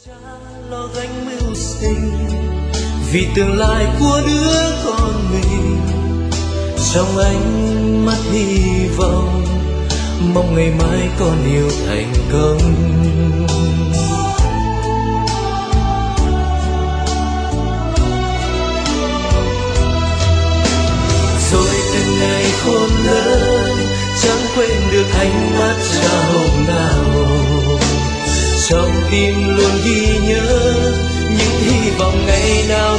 Lo gánh mưu sinh vì tương lai của đứa con mình, trong ánh mắt hy vọng mong ngày mai con yêu thành công. Rồi từng ngày khôn lớn chẳng quên được ánh mắt cha hôm nào, trong tim luôn ghi nhớ những hy vọng ngày nào